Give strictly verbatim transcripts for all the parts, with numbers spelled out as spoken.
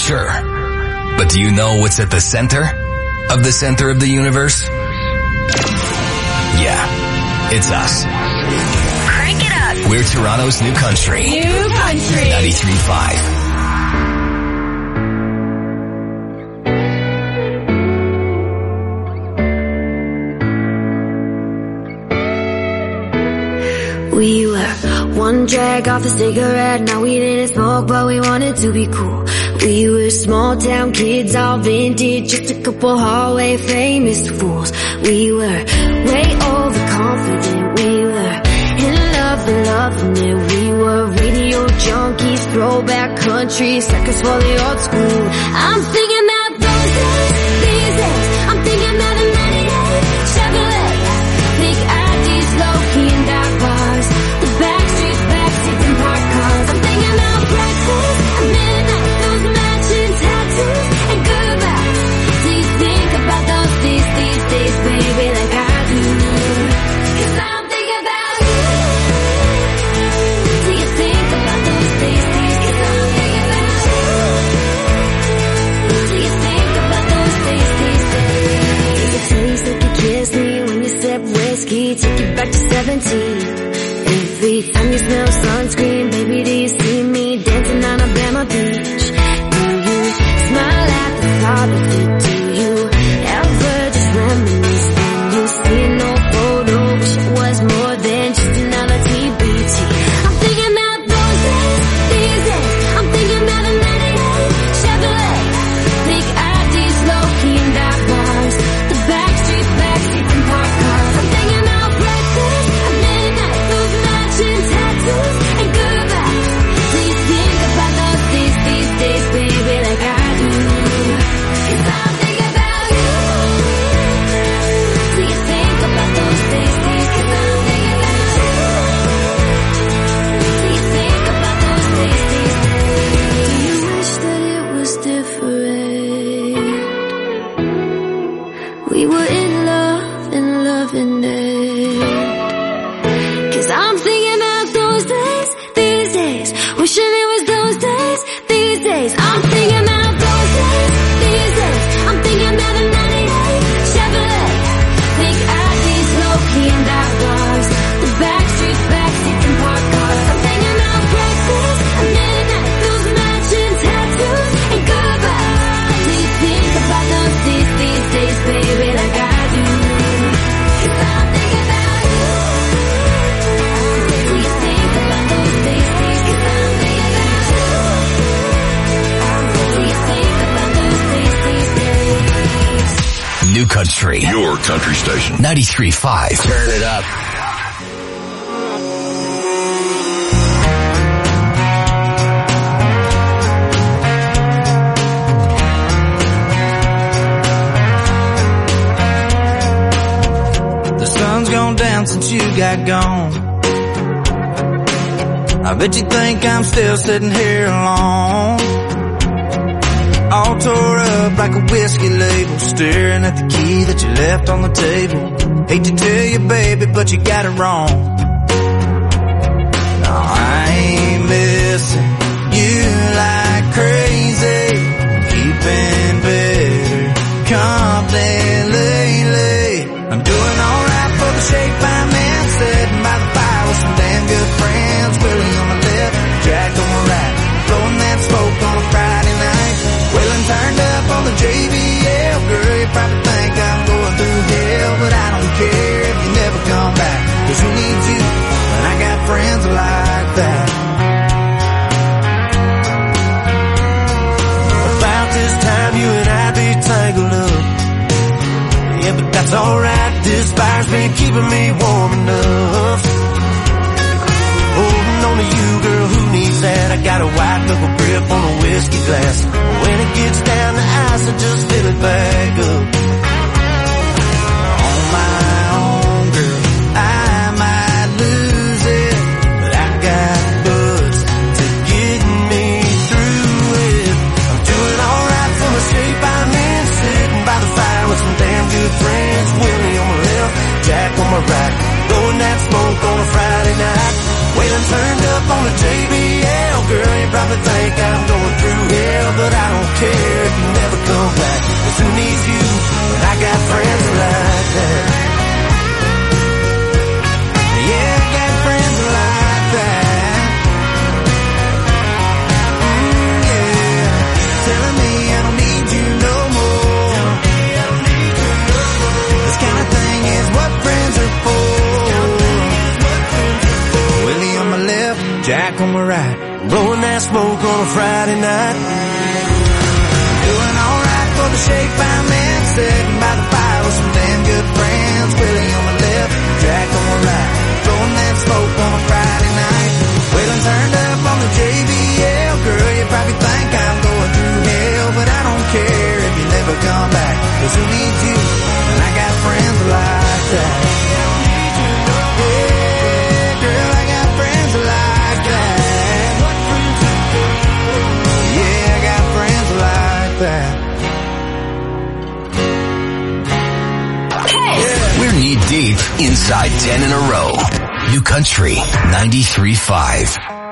Sure. But do you know what's at the center of the center of the universe? Yeah, it's us. Crank it up. We're Toronto's New Country. New Country. ninety-three point five. We were one drag off a cigarette. Now we didn't smoke, but we wanted to be cool. We were small town kids, all vintage, just a couple hallway famous fools. We were way overconfident. We were in love and loving it. We were radio junkies, throwback country, suckers for the old school. I'm thinking about those days, these days. I'm thinking about a ninety-eight Chevrolet, big I Ds, low-key and dark bars, the back streets, back seats and parked cars. I'm thinking about breakfast at midnight, those matching tattoos and goodbyes. Do you think about those days, these days, baby, like I do? 'Cause I'm thinking about you. Do you think about those days, these days? 'Cause I'm thinking about you. Do you think about those days, these days? Take a taste like you kissed me when you sipped whiskey, take you back to seventeen. Every time you smell sunscreen, baby, do you see me dancing on Alabama Beach? Do you smile at the thought of it? Do you ever just reminisce when you see an old photo? Wish it was more than just another T B T. I'm thinking about those days, these days. I'm thinking about a ninety-eight Chevrolet, big I Ds, low-key and dark bars, the back streets, back seats and parked cars. I'm thinking about breakfast at midnight, those matching tattoos and goodbyes. Do you think about those days, these days, baby, like I do? 'Cause I'm thinking about you. Do you think about those days, these? 'Cause I'm thinking about you. Do you think about those days, these days? Do you wish that it was different? We were in love and loving it. 'Cause I'm thinking about those days, these days. Wishing it was those days, these days. I'm thinking about those days, these days. I'm thinking about a ninety-eight Chevrolet, big I Ds, low-key and dark bars, the back streets, back seats and parked cars. I'm thinking about breakfast at midnight, those matching tattoos and goodbyes. Do you think about those days, these days, baby, like I do? 'Cause I'm thinking about you. Do you think about those days, these? 'Cause I'm thinking about you. Do you think about those days, these days? New Country. Your country station. ninety-three point five. Turn it up. The sun's gone down since you got gone. I bet you think I'm still sitting here alone, all tore up like a whiskey label, staring at the key that you left on the table. Hate to tell you, baby, but you got it wrong. No, I ain't missing you like crazy, keeping better company lately. I'm doing alright for the shape I'm in, sitting by the fire with some damn good friends. Willie on the left, Jack on the right, blowing that smoke on a Friday night. Wailing turned up on the J B L. Girl, you probably think I'm going through hell, but I don't care if you never come back, 'cause who needs you when I got friends like that? About this time you and I be tangled up. Yeah, but that's alright, this fire's been keeping me warm enough. Holding on to you, girl, who needs that? I got a white knuckle grip on a whiskey glass. When it gets down to ice, I just fill it back up. On my own, girl, I might lose it, but I got buds to get me through it. I'm doing alright for the shape I'm in, sitting by the fire with some damn good friends. Willie on my left, Jack on my right, blowing that smoke on a Friday night. Wailing turned up on the J B L. Girl, you probably think I'm going through hell, but I don't care if you never come back. 'Cause who needs you when I got friends like that? Yeah, I got friends like that. Mm, yeah, telling me I don't need you no more. This kind of thing is what friends are for. Willie on my left, Jack on my right, blowing that smoke on a Friday night. Doing alright for the shape I'm in, sitting by the fire with some damn good friends. Willie on my left, Jack on my right, blowing that smoke on a Friday night. Waiting turned up on the J B L. Girl, you probably think I'm going through hell, but I don't care if you never come back. 'Cause who needs you when I got friends like that? Yeah, girl, I got friends like that. Yeah, I got friends like that. We're knee deep inside ten in a row. New Country ninety-three point five.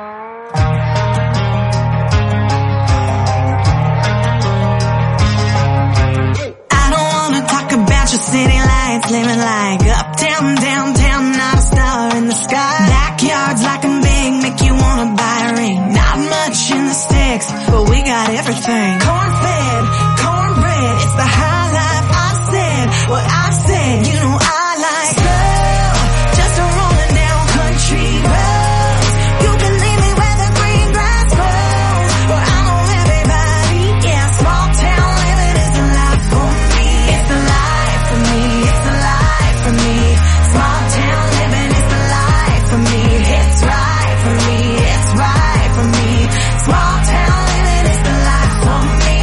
I don't wanna talk about your city lights, living like uptown, downtown, not a star in the sky. Backyards like I'm big, make you wanna buy a ring. Not much in the sticks, but we got everything. Corn-fed, cornbread, it's the high life. I said what I said, you know I like slow, just a rolling down country roads. You can leave me where the green grass grows, where I know everybody. Yeah, small town living is the life for me. It's the life for me. It's the life for me. Small town living is the life for me. It's right for me. It's right for me. Small town living is the life for me.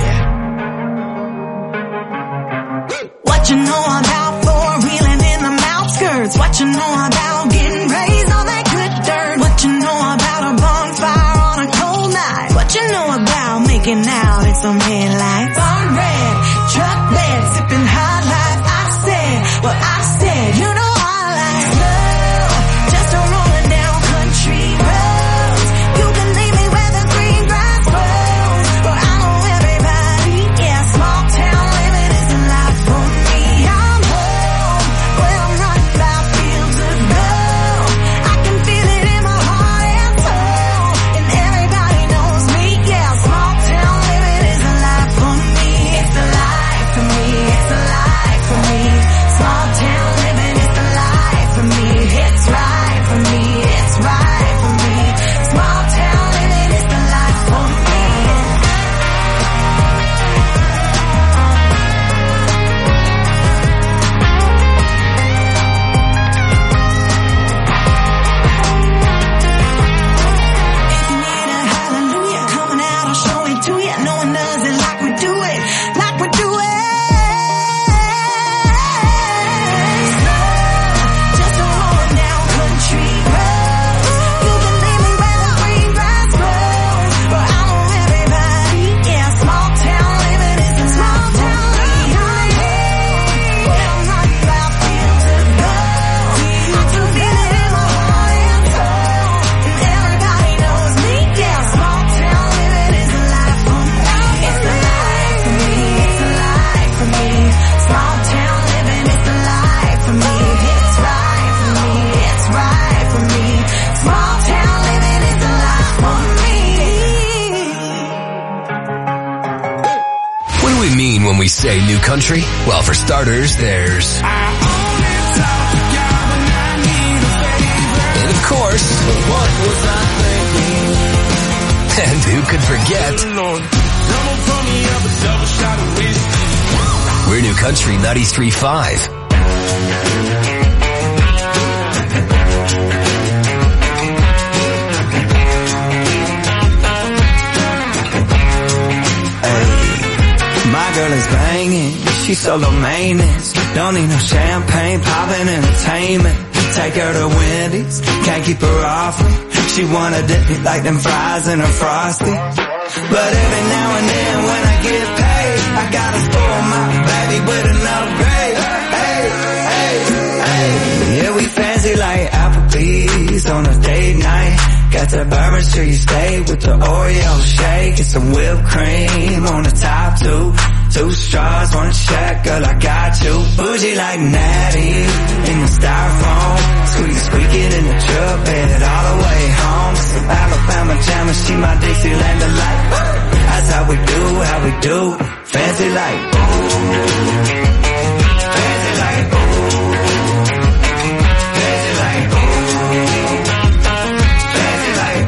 What you know about four-wheeling in the outskirts? What you know about getting raised on that good dirt? What you know about a bonfire on a cold night? What you know about making out in some headlights? Barn red, truck bed, sipping high life. I said what I said, you know I like slow, just a rolling down country roads. You can leave me where the green grass grows, where I know everybody. Yeah, small town living is the life for me. I'm home, where I'm running by fields of gold. I can feel it in my heart and soul, and everybody knows me. Yeah, small town living is the life for me. It's the life for me. It's the life for me. Small town living is the life for me. It's right for me. It's right for me. Small town living is the life for me. If you need a hallelujah coming out, I'll show it to you. No one does it like we do it, like we do it. Just a rolling down country roads. You can leave me where the green grass grows, where I know everybody. Yeah, small town living is the small town living. Where I'm running by fields of gold. I can feel it in my heart and soul, and everybody knows me. Yeah, small town living is the life for me. It's the life for me. It's the life for me. Small town living is the life for me. It's right for me. It's right for me. Small town living is the life for me. What do we mean when we say New Country? Well, for starters, there's... And of course... What was I thinking? And who could forget... We're New Country ninety-three point five. My girl is banging, she's solo maintenance. Don't need no champagne, poppin' entertainment. Take her to Wendy's, can't keep her off me. She wanna dip me like them fries in a Frosty. But every now and then when I get paid, I gotta spoil my baby with an upgrade. Hey, hey, hey. Yeah, we fancy like Applebee's on a date night. Got that bourbon, sure you stay with the Oreo shake and some whipped cream on the top two. Two straws, one check, girl, I got you. Bougie like Natty in the styrofoam. Squeak, squeak it in the truck bed all the way home. Some Alabama jammer, she my Dixieland delight. That's how we do, how we do. Fancy like, fancy like, fancy like, fancy like.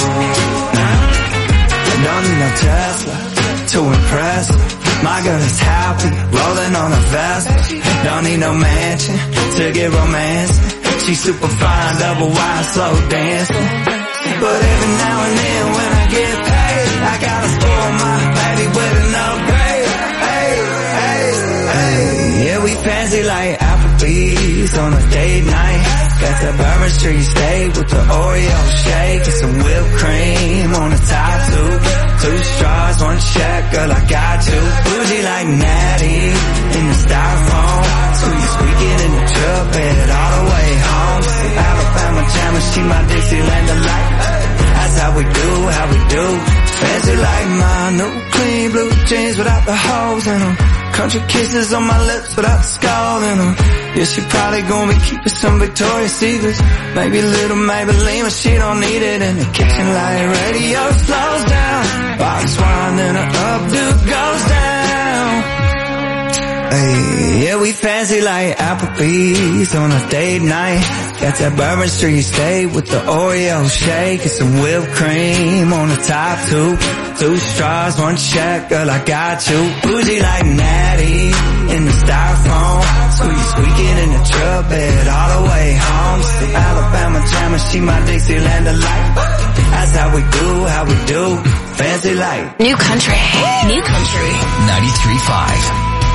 I don't need no Tesla to impress her. My girl is happy, rolling on a vest. Don't need no mansion to get romance. She's super fine, double wide, slow dancing. But every now and then when I get paid, I gotta spoil my baby with an upgrade. Hey, hey, hey. Yeah, we fancy like Applebee's on a date night. Got that Bourbon Street steak with the Oreo shake and some whipped cream on the top two. Two straws, one check, girl, I got you. Bougie like Natty in the styrofoam. Squeak, squeaking in the truck bed all the way home. Some Alabama jammer, she my Dixieland delight. That's how we do, how we do. Fancy like my new clean blue jeans without the holes in them. Country kisses on my lips without the skull in them. Yeah, she probably gonna be keeping some Victoria's Secrets. Maybe a little Maybelline, but she don't need it. In the kitchen like radio slows down. Box wine, then her updo goes down. Hey, yeah, we fancy like Applebee's on a date night. Got that Bourbon Street steak with the Oreo shake and some whipped cream on the top two. Two straws, one check, girl, I got you. Bougie like Natty in the styrofoam. Squeak, squeaking in the truck bed all the way home. Some Alabama jammer, she my Dixieland delight. That's how we do, how we do. Fancy like New Country. New Country. ninety-three point five.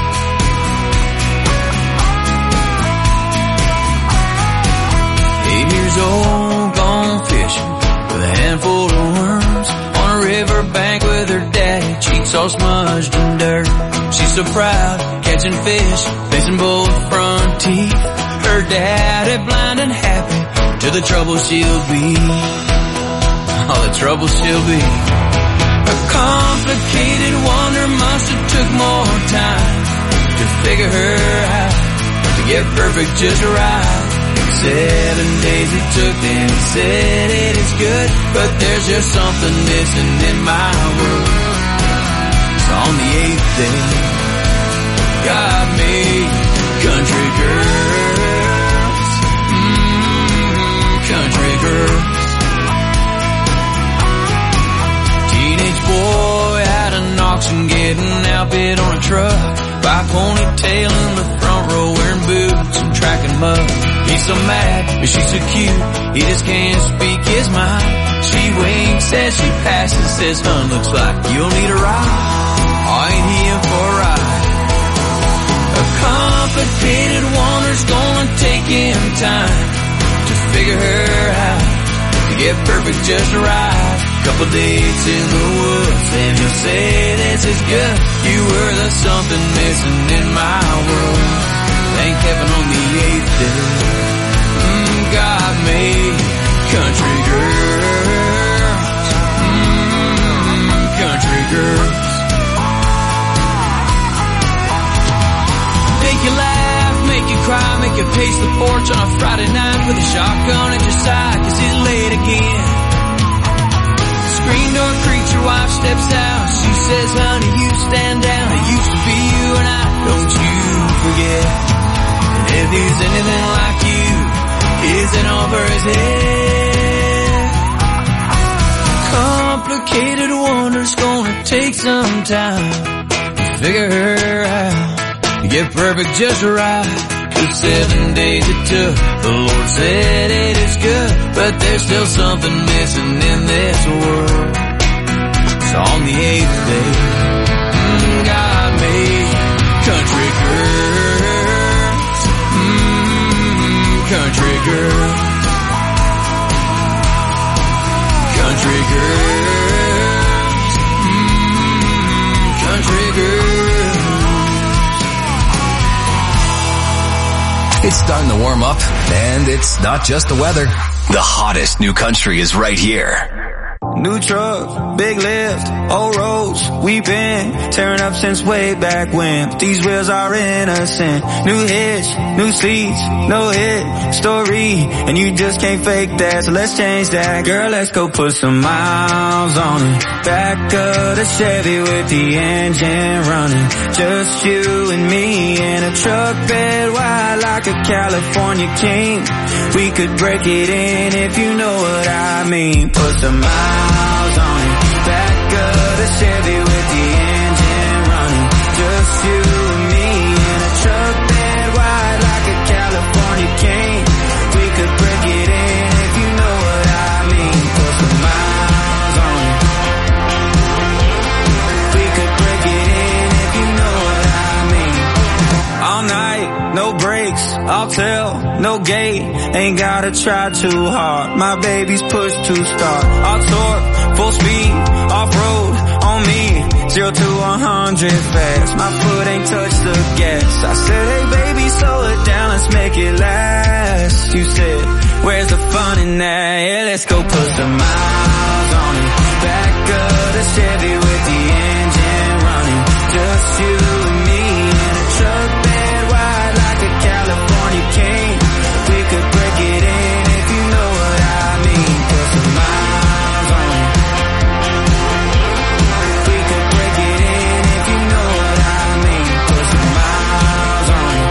Eight years old, gone fishing with a handful of worms on a riverbank with her daddy, cheeks all smudged in dirt. She's so proud, catching fish, missing both front teeth. Her daddy blind and happy to the trouble she'll be. All the trouble she'll be. A complicated wonder must have took more time to figure her out, to get perfect just right. Seven days it took, then he said it is good, but there's just something missing in my world. So on the eighth day, God made country girls, mm, country girls. Teenage boy out of auction getting outbid on a truck by ponytail in the front row wearing boots and tracking mud. He's so mad, but she's so cute, he just can't speak his mind. She winks as she passes, says, "Hun, looks like you'll need a ride." Oh, ain't he in for a ride? A complicated wonder's gonna take him time to figure her out, to get perfect just right. Couple dates in the woods, and you'll say this is good. You were the something missing in my world. Thank heaven on the eighth day, mm, God made country girls, mm, country girls. Make you laugh, make you cry, make you pace the porch on a Friday night with a shotgun at your side, 'cause it's late again. Screen door creaks, your wife steps out. She says, "Honey, you stand down. It used to be you and I, don't you forget. And if there's anything like you, is it over his head?" Complicated wonder's gonna take some time to figure her out, to get perfect just right. 'Cause seven days it took, the Lord said it is good, but there's still something missing in this world. So on the eighth day, mm, God made country girls, mm, country girls, country girls, mm, country girls. It's starting to warm up, and it's not just the weather. The hottest new country is right here. New truck, big lift, old roads, we've been tearing up since way back when. But these wheels are innocent. New hitch, new seats, no hit story, and you just can't fake that, so let's change that. Girl, let's go put some miles on it. Back of the Chevy with the engine running. Just you and me in a truck bed wide like a California king. We could break it in if you know what I mean. Put some miles on it. Back of the Chevy with the engine running. Just you and me in a truck bed wide like a California king. We could break it in if you know what I mean. Put some miles on it. We could break it in if you know what I mean. All night, no brakes, I'll tell, no gate. Ain't gotta try too hard, my baby's push to start. I'll torque, full speed, off-road, on me, zero to a hundred fast. My foot ain't touched the gas. I said, hey baby, slow it down, let's make it last. You said, where's the fun in that? Yeah, let's go put some miles on it. Back of the Chevy with the engine running. Just you and me in a truck bed wide like a California king. We could break it in if you know what I mean. Put some miles on it. We could break it in if you know what I mean. Put some miles on it.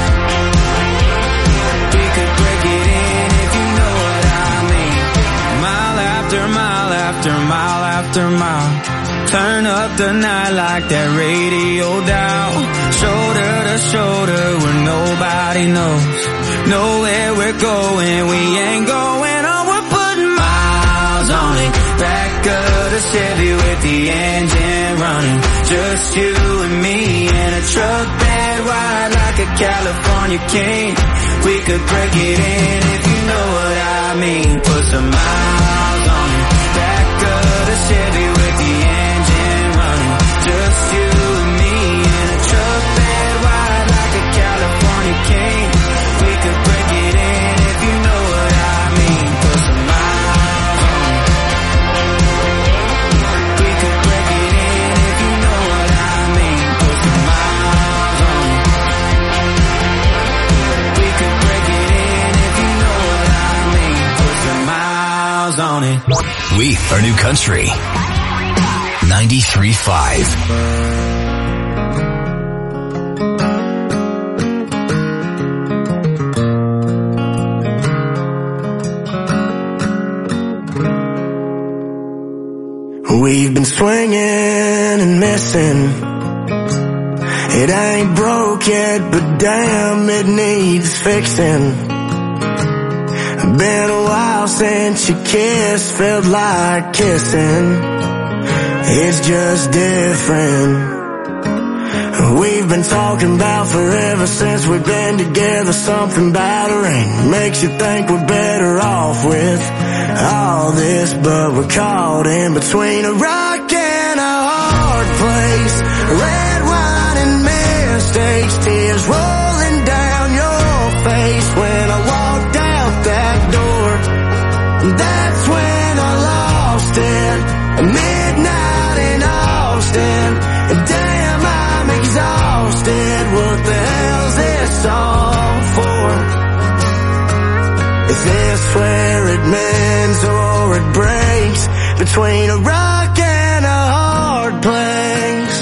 We could break it in if you know what I mean. Mile after mile after mile after mile. Turn up the night like that radio dial. Shoulder to shoulder where nobody knows. Know where we're going, we ain't going on. We're putting miles on it. Back of the Chevy with the engine running. Just you and me in a truck bed wide like a California king. We could break it in if you know what I mean. Put some miles on it. Back of the Chevy with the engine running. Just you and me in a truck bed wide like a California king. We could break it in if you know what I mean. Put some miles on it. We could break it in if you know what I mean. Put some miles on it. We could break it in if you know what I mean. Put some miles on it. We are New Country ninety-three point five. We've been swinging and missing. It ain't broke yet, but damn, it needs fixing. Been a while since you kissed, felt like kissing. It's just different. We've been talking about forever since we've been together. Something about a ring makes you think we're better off with all this, but we're caught in between a rock and a hard place. Red wine and mistakes, tears rolling down your face. When I walked out that door, that's when I lost it. Midnight in Austin, damn, I'm exhausted. What the hell's this all for? Is this where it mends or it breaks? Between a rock and a hard place.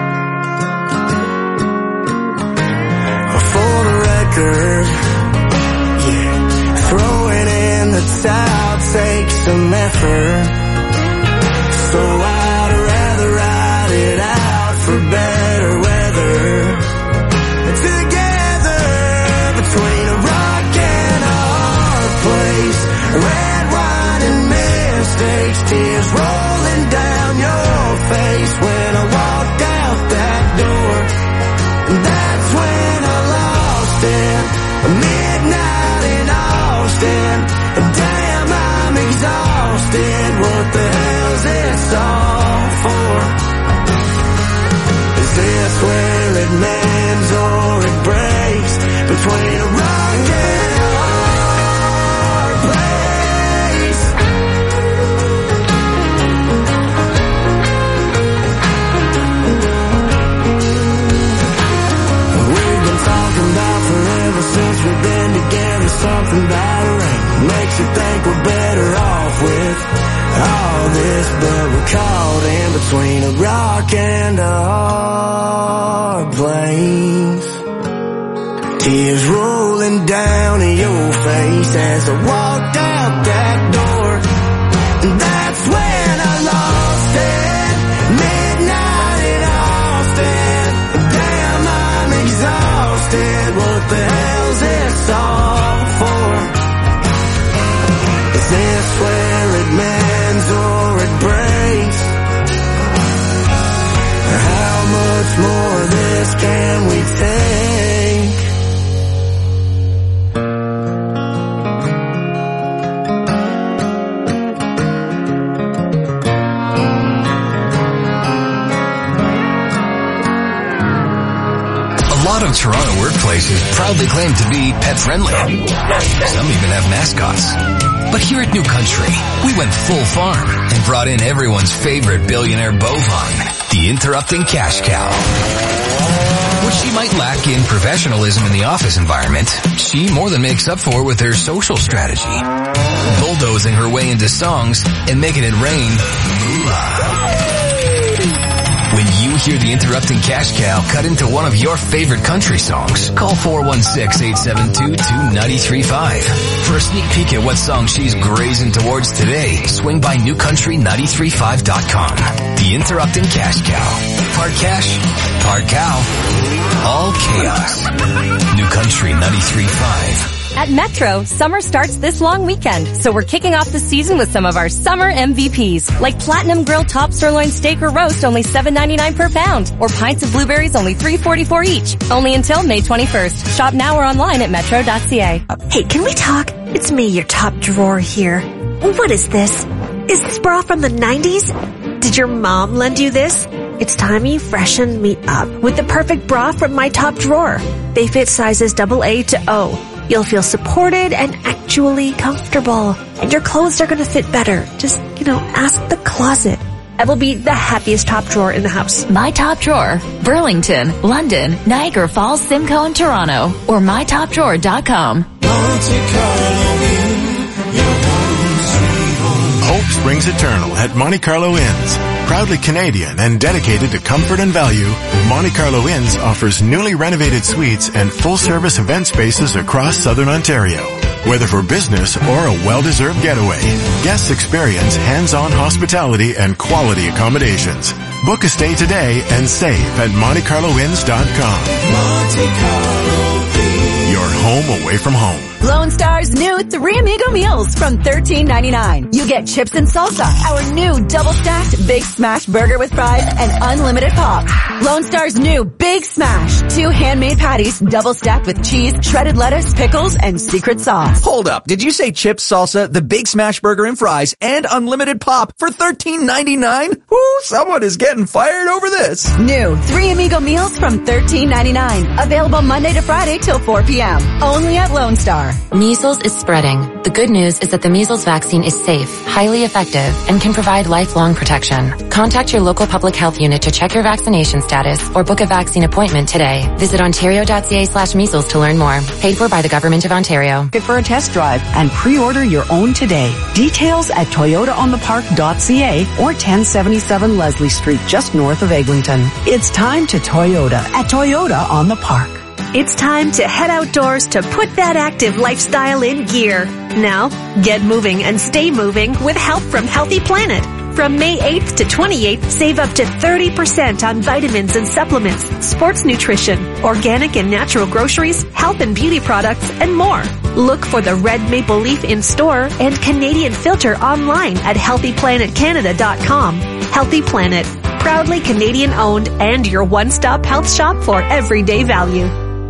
For the record, yeah, throwing in the towel takes some effort. So I'd rather ride it out for better weather. Together between a rock and a hard place. Red wine and mistakes, tears rolling down your face. When I walked out that door, that's when I lost it. Midnight in Austin, damn, I'm exhausted. What the hell's this all for? Is this where it mends or it breaks? Between a rock and a hard place. tears rolling down your face as I walked out that door. And that's when I lost it. Midnight in Austin. Damn, I'm exhausted. What the hell's this all for? Is this where it mends or it breaks? How much more of this can we take? A lot of Toronto workplaces proudly claim to be pet-friendly. Some even have mascots. But here at New Country, we went full farm and brought in everyone's favorite billionaire bovine, the interrupting cash cow. What she might lack in professionalism in the office environment, she more than makes up for with her social strategy. Bulldozing her way into songs and making it rain moolah. When you hear the interrupting cash cow cut into one of your favorite country songs, call four one six, eight seven two, two nine three five. For a sneak peek at what song she's grazing towards today, swing by new country nine three five dot com. The interrupting cash cow. Part cash, part cow, all chaos. New country nine three five. At Metro, summer starts this long weekend, so we're kicking off the season with some of our summer M V Ps, like Platinum Grill Top Sirloin Steak or Roast, only seven ninety-nine per pound, or Pints of Blueberries, only three forty-four each. Only until May twenty-first. Shop now or online at metro dot c a. Hey, can we talk? It's me, your top drawer here. What is this? Is this bra from the nineties? Did your mom lend you this? It's time you freshen me up with the perfect bra from my top drawer. They fit sizes double A to O. You'll feel supported and actually comfortable. And your clothes are going to fit better. Just, you know, ask the closet. I will be the happiest top drawer in the house. My Top Drawer, Burlington, London, Niagara Falls, Simcoe, and Toronto, or my top drawer dot com. Hope springs eternal at Monte Carlo Inns. Proudly Canadian and dedicated to comfort and value, Monte Carlo Inns offers newly renovated suites and full-service event spaces across Southern Ontario. Whether for business or a well-deserved getaway, guests experience hands-on hospitality and quality accommodations. Book a stay today and save at monte carlo inns dot com. Monte Carlo, your home away from home. Lone Star's new Three Amigo meals from thirteen ninety-nine. You get chips and salsa, our new double-stacked Big Smash burger with fries and unlimited pop. Lone Star's new Big Smash, two handmade patties double-stacked with cheese, shredded lettuce, pickles, and secret sauce. Hold up, did you say chips, salsa, the Big Smash burger and fries, and unlimited pop for thirteen ninety-nine? Woo, someone is getting fired over this. New Three Amigo meals from thirteen ninety-nine. Available Monday to Friday till four p.m. Only at Lone Star. Measles is spreading. The good news is that the measles vaccine is safe, highly effective, and can provide lifelong protection. Contact your local public health unit to check your vaccination status or book a vaccine appointment today. Visit ontario.ca slash measles to learn more. Paid for by the Government of Ontario. Get for a test drive and pre-order your own today. Details at toyota on the park dot c a or ten seventy-seven Leslie Street, just north of Eglinton. It's time to Toyota at Toyota on the Park. It's time to head outdoors to put that active lifestyle in gear. Now, get moving and stay moving with help from Healthy Planet. From May eighth to twenty-eighth, save up to thirty percent on vitamins and supplements, sports nutrition, organic and natural groceries, health and beauty products, and more. Look for the red maple leaf in store and Canadian filter online at healthy planet canada dot com. Healthy Planet, proudly Canadian owned and your one-stop health shop for everyday value.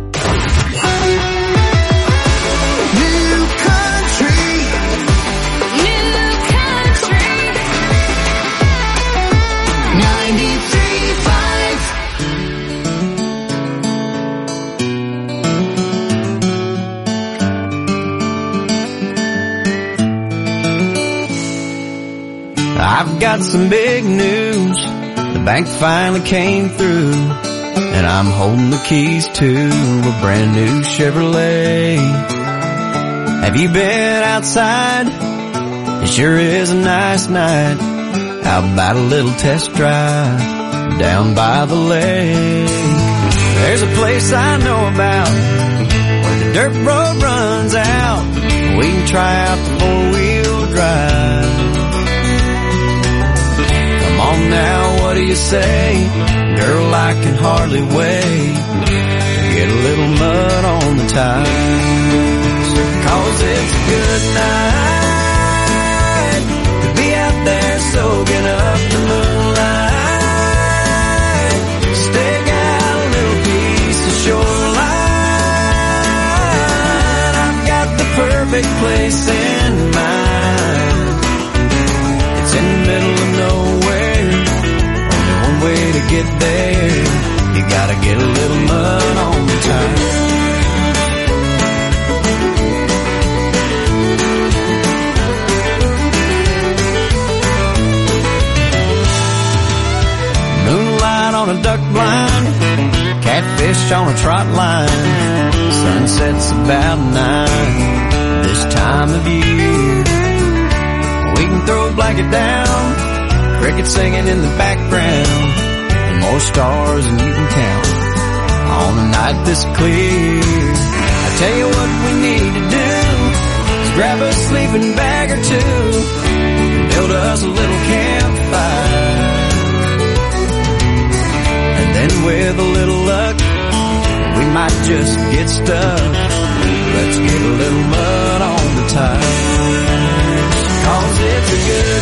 I've got some big news. The bank finally came through, and I'm holding the keys to a brand new Chevrolet. Have you been outside? It sure is a nice night. How about a little test drive down by the lake? There's a place I know about dirt road runs out, we can try out the four-wheel drive. Come on now, what do you say? Girl, I can hardly wait to get a little mud on the tires. Cause it's a good night to be out there soaking up the moonlight. Stake out a little piece of shoreline. I've got the perfect place in mind. It's in the middle of nowhere, only one way to get there. You gotta get a little mud on the tires. On a duck blind, catfish on a trot line. Sunset's about nine this time of year. We can throw a blanket down, crickets singing in the background, and more stars than you can count on a night this clear. I tell you what we need to do is grab a sleeping bag or two and build us a little campfire. And with a little luck, we might just get stuck. Let's get a little mud on the tires. Cause it's a good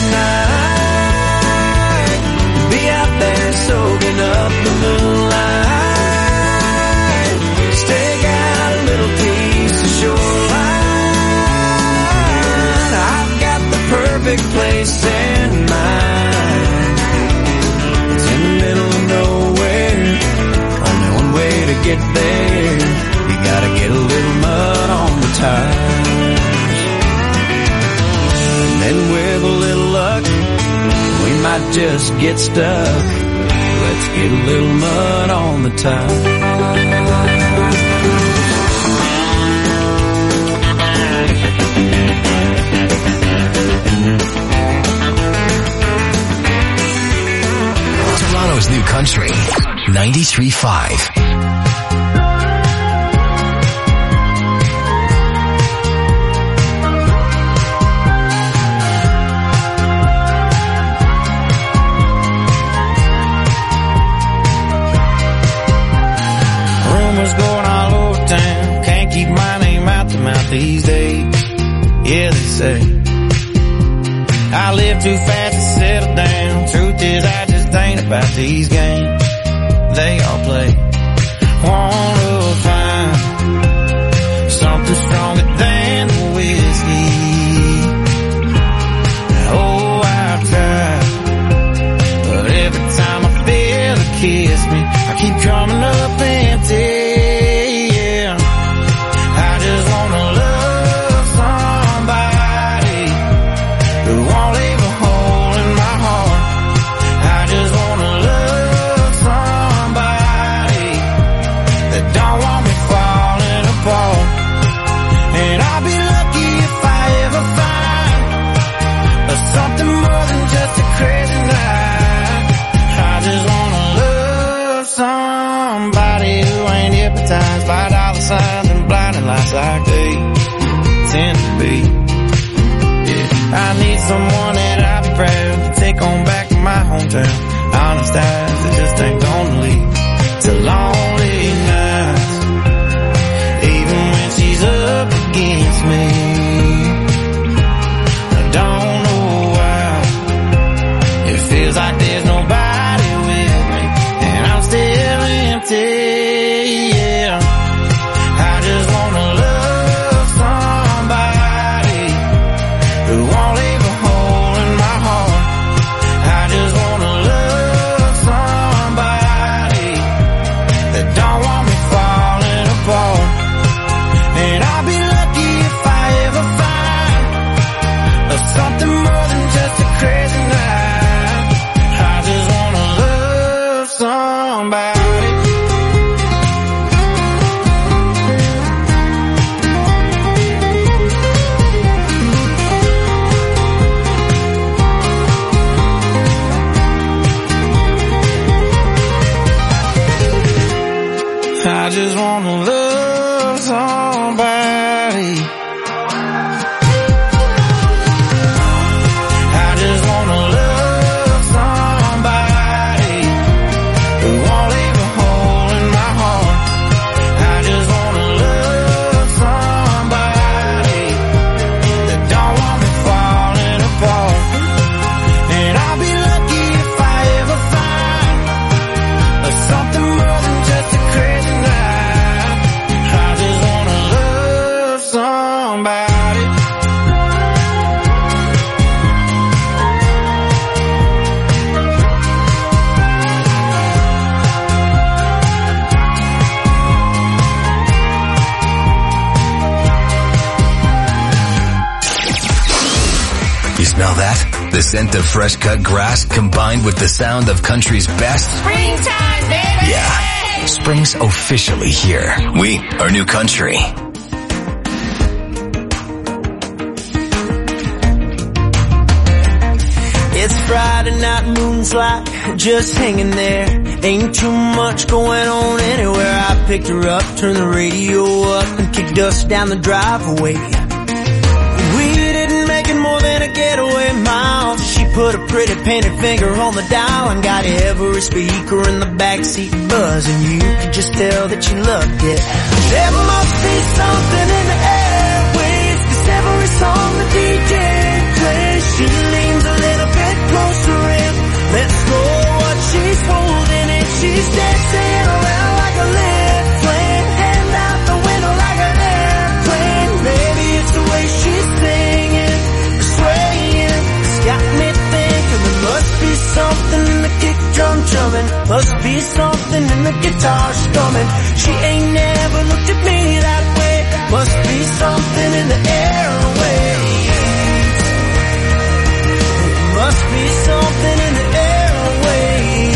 night to be out there soaking up the moonlight. Stake out a little piece of shoreline. I've got the perfect place in mind. It's in the middle of nowhere, only one way to get there. You gotta get a little mud on the tires. And then with a little luck, we might just get stuck. Let's get a little mud on the tires. Toronto's new country, ninety-three point five. Rumors going all over town, can't keep my name out the mouth these days. Yeah, they say I live too fast to settle down. Truth is, I just ain't about these games they all play. Wanna find something stronger than whiskey. Oh, I've tried, but every time I feel a kiss me, I keep coming up empty. Yeah, I just wanna love somebody who won't leave a hole in my heart. I just wanna love somebody that don't want me falling apart. And I'll be lucky if I ever find something more than just a crazy night. I just wanna love somebody who ain't hypnotized by dollar signs and blinding lights like they tend to be. Yeah, I need someone that I'll be proud to take on back to my hometown. Honest eyes that just ain't gonna lead to lonely nights, even when she's up against me. I don't know why it feels like there's nobody with me, and I'm still empty. Yeah, I just wanna love somebody who won't leave a hole in my heart. I just wanna love somebody that don't Smell that? The scent of fresh cut grass combined with the sound of country's best. Springtime, baby! Yeah, spring's officially here. We are New Country. It's Friday night, moon's like just hanging there. Ain't too much going on anywhere. I picked her up, turned the radio up, and kicked us down the driveway. We didn't make it more than a getaway mile. She put a pretty painted finger on the dial and got every speaker in the backseat buzzing. You could just tell that she loved it. There must be something in the airwaves, 'cause every song the D J plays, she leans a little bit closer in. Let's go what she's holding and she's dancing around like a lit flame. Hand out the window like an airplane. Maybe it's the way she's singing, swaying. It's got me thinking there must be something in the kick drum drumming. Must be something in the guitar strumming. She ain't never looked at me that way. Must be something in the airwaves. Must be something in the airwaves.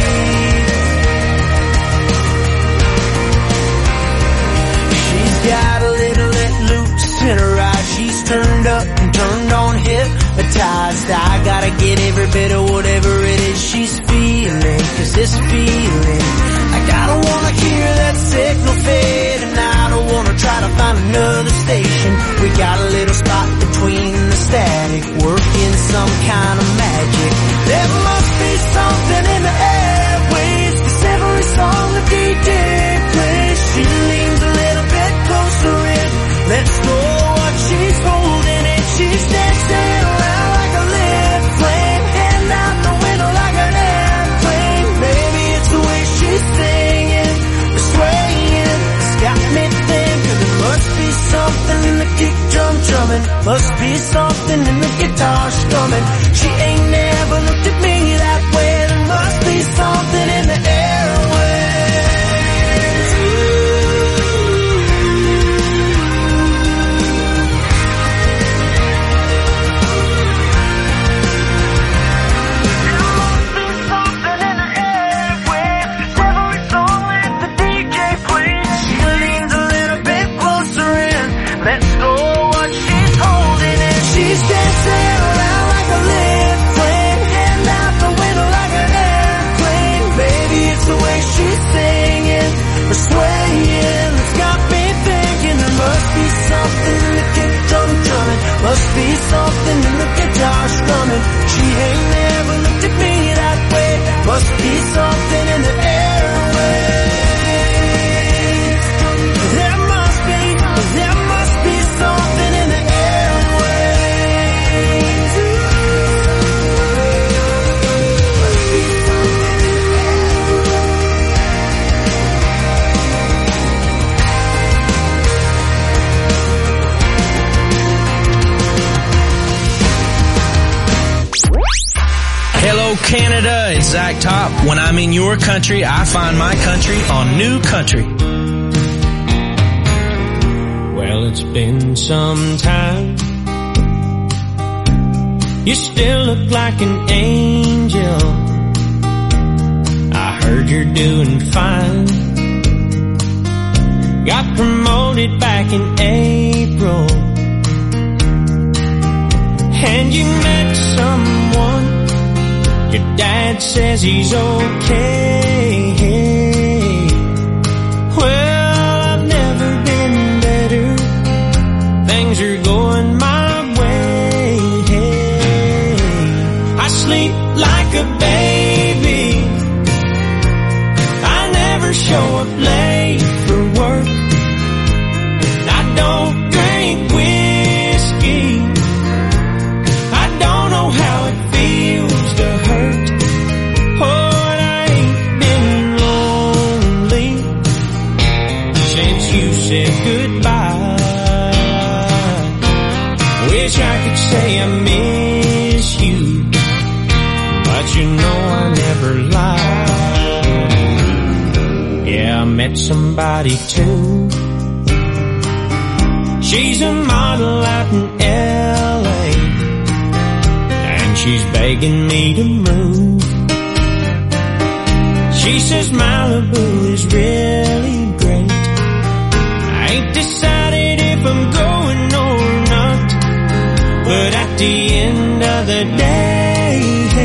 She's got a little let loose in her eyes. She's turned up and turned on, hypnotized. I gotta get every bit of whatever it is she's feeling, 'cause this feeling, I gotta wanna hear that signal fade, and I don't wanna try to find another station. We got a little spot between the static, working some kind of magic. There must be something in the airwaves, 'cause every song the D J plays, she leans a little bit closer in. Let's go what she's holding and she's dancing around like a lit flame. Hand out the window like an airplane. Maybe it's the way she's singing, swaying. It's got me thinking there must be something in the kick drum drumming. Must be something in the guitar strumming. She ain't never looked at me that way. There must be something in the airwaves. Swaying, it's got me thinking there must be something in the kick drum drumming. Must be something in the guitar strumming. She ain't never looked at me that way. Must be something in the airwaves. There must be, there must be something in the airwaves. Must be something in the Hello, Canada. It's Zach Top. When I'm in your country, I find my country on New Country. Well, it's been some time. You still look like an angel. I heard you're doing fine. Got promoted back in April. And you met someone. Your dad says he's okay. Well, I've never been better. Things are going my way. I sleep like a baby. I never show up late for work. I don't drink whiskey. I don't know how it feels to hurt. Oh, and I ain't been lonely since you said goodbye. Wish I could say I miss you, but you know I never lied. Yeah, I met somebody too. She's a model out in L A, and she's begging me to move. She says Malibu is really great. I ain't decided if I'm going or not, but at the end of the day,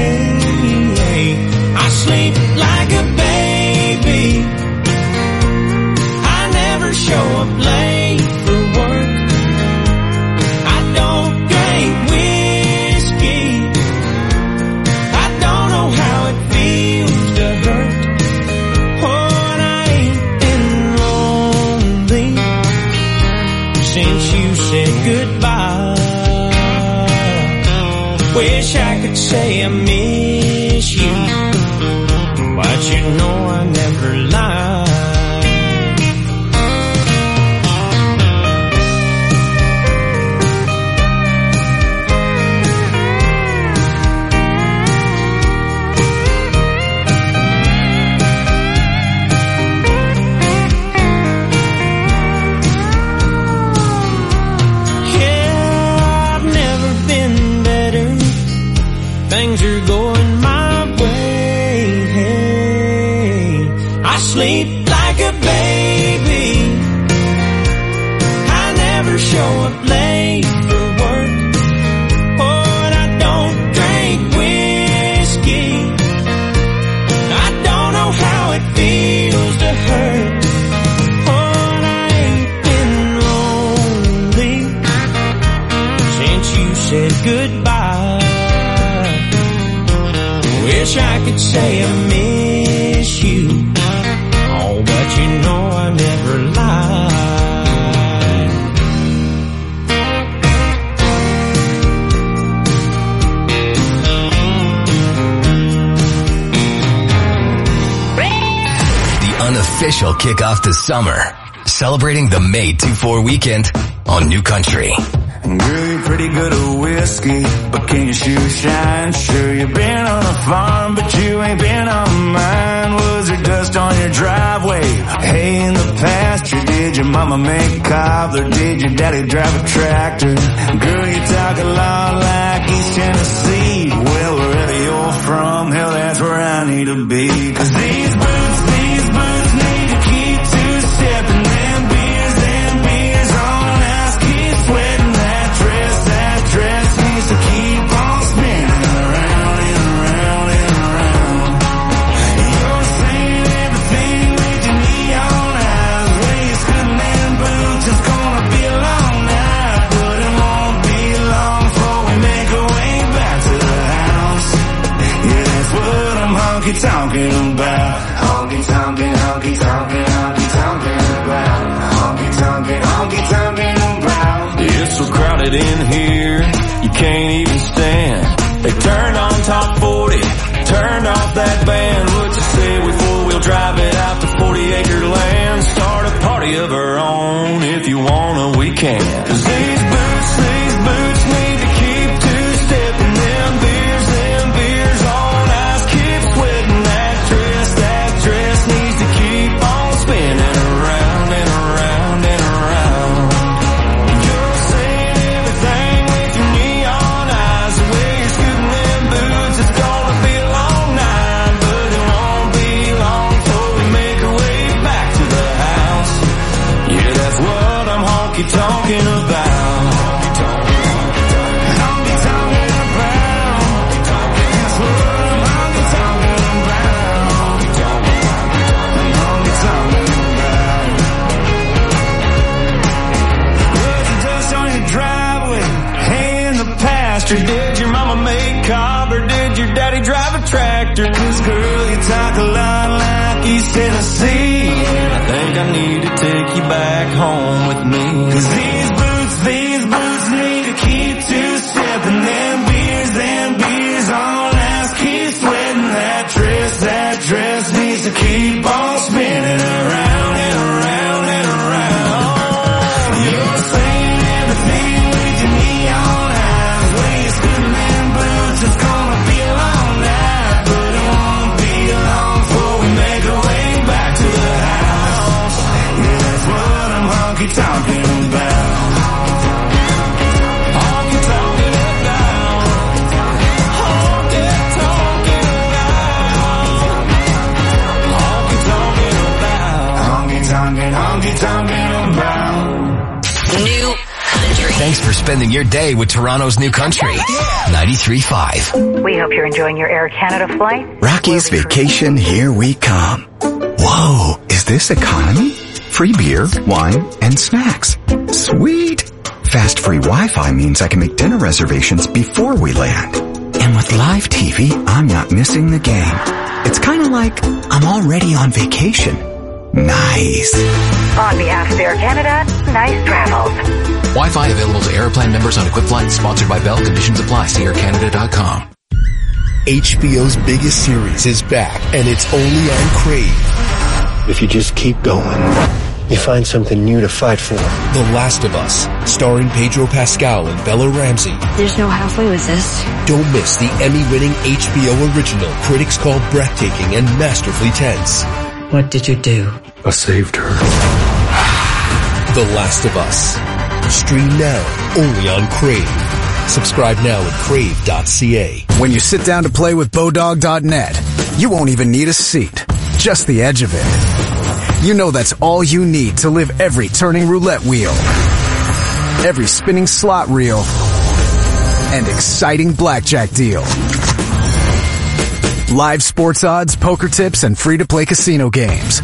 I sleep like a baby. I never show up late for work. I don't drink whiskey. I don't know how it feels to hurt. Since you said goodbye, wish I could say I miss you, but you know I never lie. Things are going my way. I sleep like a baby. I never show up late for work. Oh, and I don't drink whiskey. I don't know how it feels to hurt. Oh, and I ain't been lonely since you said goodbye. Wish I could say I miss you, oh, but you know I never lied. The unofficial kickoff to summer, celebrating the May two four weekend on New Country. Girl, you're pretty good at whiskey, but can your shoes shine? Sure, you've been on a farm, but you ain't been on mine. Was there dust on your driveway? Hay in the pasture? Did your mama make cobbler? Did your daddy drive a tractor? Girl, you talk a lot like East Tennessee. Well, wherever you're from, hell, that's where I need to be. Cause these boots, these boots need to keep two-step, and them beers, them beers on ice keep sweating. Dress needs to keep on spinning around and around and around. You're saying everything with your neon eyes. Way you're scooting them boots, it's gonna be a long night, but it won't be long before we make our way back to the house. Yeah, that's what I'm honky-tonking about. Honky-tonking, honky-tonking, honky-tonking about. Honky-tonking, honky-tonking about. It's so crowded in here, you can't even stand. They turned on top forty, turned off that band. What you say we four-wheel drive it out to forty acre land? Start a party of our own, if you wanna we can. Cause these boots, these boots need to keep two-step, and them beers, them beers on ice keep sweating. That dress, that dress needs to keep on spinning around and around and around. You're saying everything with your neon eyes. The way you're scooting them boots, it's gonna be a long night, but it won't be long before we make our way back to the house. Yeah, that's what I'm honky-tonking about. Honky-tonking about. That's what I'm honky-tonking about. Honky-tonking about. Was the dust on your driveway? Hay in the pasture? Did your mama make cob, or did your daddy drive a tractor? Cause girl, you talk a lot like East Tennessee, and I think I need to take you back home with me. Cause these boots, these boots need to keep two-step, and them beers, them beers on ice keep sweating. That dress, that dress needs to keep on spinning around and around and around. You're saying everything with your neon eyes. Way you're scooting them boots, it's gonna be a long night, but it won't be long before we make our way back to the house. Yeah, that's what I'm honky-tonking about. New Country. Thanks for spending your day with Toronto's New Country. ninety-three point five. We hope you're enjoying your Air Canada flight. Rocky's Vacation, here we come. Whoa, is this economy? Free beer, wine, and snacks. Sweet. Fast free Wi-Fi means I can make dinner reservations before we land. And with live T V, I'm not missing the game. It's kind of like I'm already on vacation. Nice. On behalf of Air Canada, nice travels. Wi-Fi available to Aeroplan members on equipped flights. Sponsored by Bell. Conditions apply. See air canada dot com. H B O's biggest series is back, and it's only on Crave. If you just keep going, you find something new to fight for. The Last of Us, starring Pedro Pascal and Bella Ramsey. There's no halfway with this. Don't miss the Emmy-winning H B O original critics call breathtaking and masterfully tense. What did you do? I saved her. The Last of Us. Stream now, only on Crave. Subscribe now at crave dot c a. When you sit down to play with Bodog dot net, you won't even need a seat, just the edge of it. You know that's all you need to live every turning roulette wheel, every spinning slot reel, and exciting blackjack deal. Live sports odds, poker tips, and free-to-play casino games.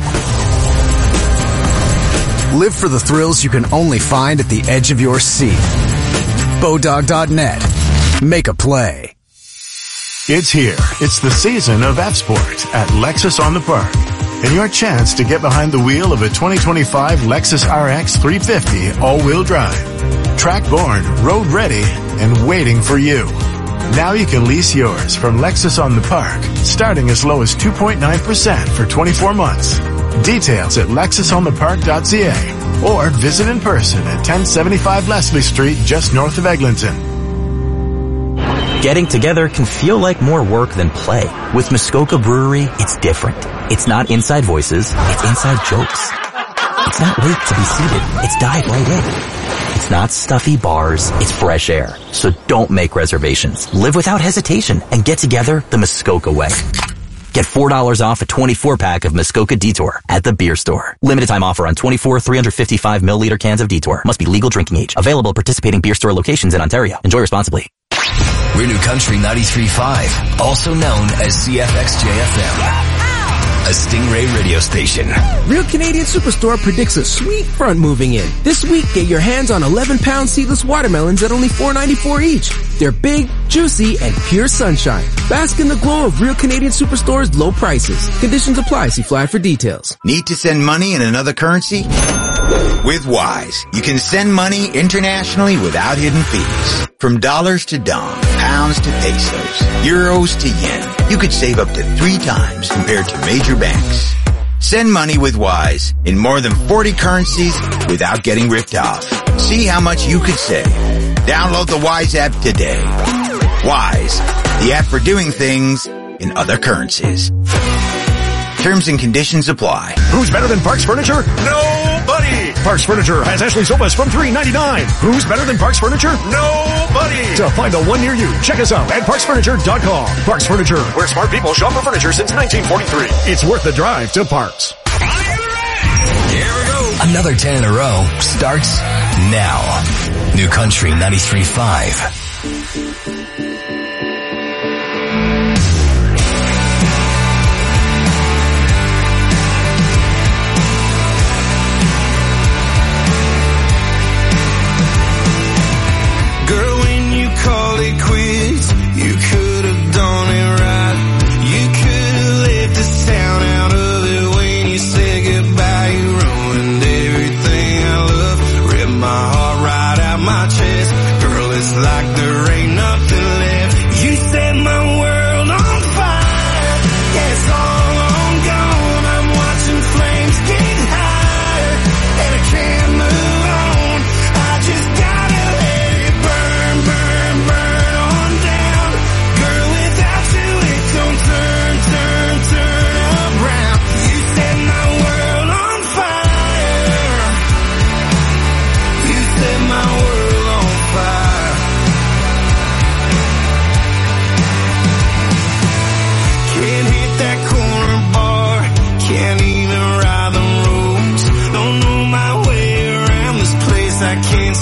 Live for the thrills you can only find at the edge of your seat. Bodog dot net. Make a play. It's here. It's the season of F-Sport at Lexus on the Park. And your chance to get behind the wheel of a twenty twenty-five Lexus R X three fifty all-wheel drive. Track-born, road-ready, and waiting for you. Now you can lease yours from Lexus on the Park, starting as low as two point nine percent for twenty-four months. Details at lexus on the park dot c a or visit in person at ten seventy-five Leslie Street, just north of Eglinton. Getting together can feel like more work than play. With Muskoka Brewery, it's different. It's not inside voices, it's inside jokes. It's not wait to be seated, it's dive right in. It's not stuffy bars, it's fresh air. So don't make reservations. Live without hesitation and get together the Muskoka way. Get four dollars off a twenty-four pack of Muskoka Detour at the beer store. Limited time offer on twenty-four three hundred fifty-five milliliter cans of Detour. Must be legal drinking age. Available at participating beer store locations in Ontario. Enjoy responsibly. We're New Country ninety-three point five, also known as C F X J F M, a Stingray radio station. Real Canadian Superstore predicts a sweet front moving in. This week, get your hands on eleven pound seedless watermelons at only four ninety-four each. They're big, juicy, and pure sunshine. Bask in the glow of Real Canadian Superstore's low prices. Conditions apply. See flyer for details. Need to send money in another currency? With Wise, you can send money internationally without hidden fees. From dollars to dong, pounds to pesos, euros to yen, you could save up to three times compared to major banks. Send money with Wise in more than forty currencies without getting ripped off. See how much you could save. Download the Wise app today. Wise, the app for doing things in other currencies. Terms and conditions apply. Who's better than Parks Furniture? Nobody! Parks Furniture has Ashley sofas from three ninety-nine. Who's better than Parks Furniture? Nobody! To find the one near you, check us out at parks furniture dot com. Parks Furniture, where smart people shop for furniture since nineteen forty-three. It's worth the drive to Parks. Here we go. Another ten in a row starts now. New Country ninety-three point five. Call it quits. You could have done it right. You could have left this town out of it when you said goodbye. You ruined everything I love. Ripped my heart right out my chest. Girl, it's like there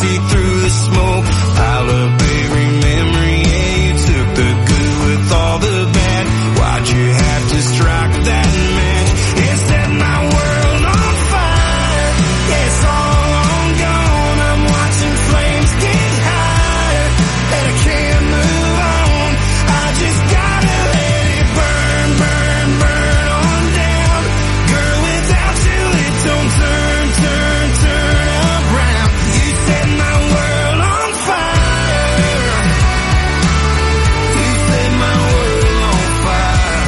see through the smoke. Pile up every memory, yeah, you took the good with all the bad. Why'd you have to strike that match? It set my world on fire. Yeah, it's all on gone. I'm watching flames get higher, and I can't move on. I just gotta let it burn, burn, burn on down. Girl, without you it don't turn, turn, turn around. You set my world on fire. You set my world on fire.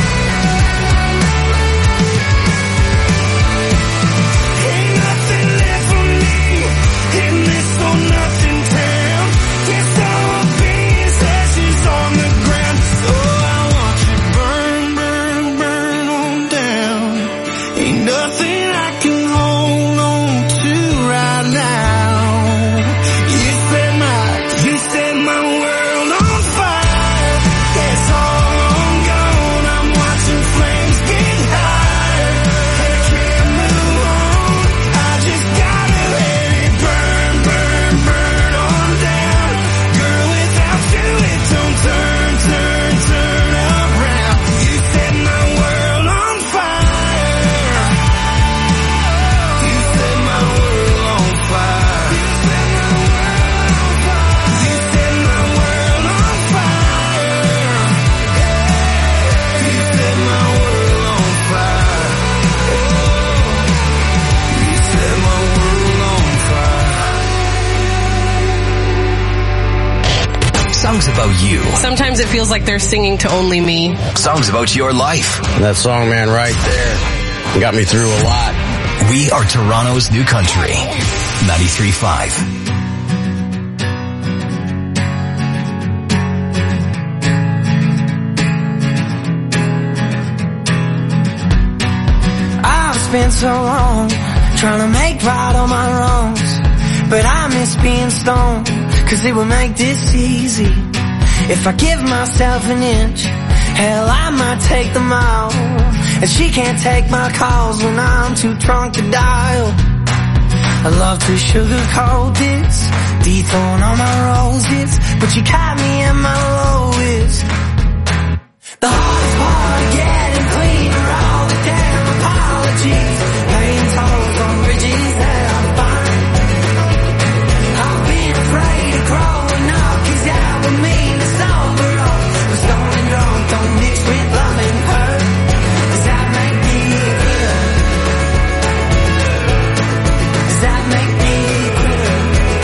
Ain't nothing left for me in this for nothing town. Guess I'll be as ashes on the ground. Oh, I want you burn, burn, burn on down. Ain't nothing I can hold on to right now. You set my, you set my world on fire. Yeah, it's all on gone. I'm watching flames get higher, and I can't move on. I just gotta let it burn, burn, burn on down. Girl, without you it don't turn, turn, turn around. You set my world on fire. You set my world on fire. You set my world on fire. You set my world on fire. You set my world on fire. Songs about you. Sometimes it feels like they're singing to only me. Songs about your life. That song, man, right there got me through a lot. We are Toronto's new country. ninety-three point five. I've spent so long trying to make right all my wrongs, but I miss being stoned, cause it would make this easy. If I give myself an inch, hell, I might take the mile. And she can't take my calls when I'm too drunk to dial. I love to sugarcoat this, dethorn all my roses, but you caught me at my lowest. The hardest part of getting clean are all the damn apologies, paying tolls on bridges that I'm fine. I've been afraid of growing up, cause that would mean to sober up. But stoned and drunk don't mix with love and hurt. Does that make me a quitter? Does that make me a quitter?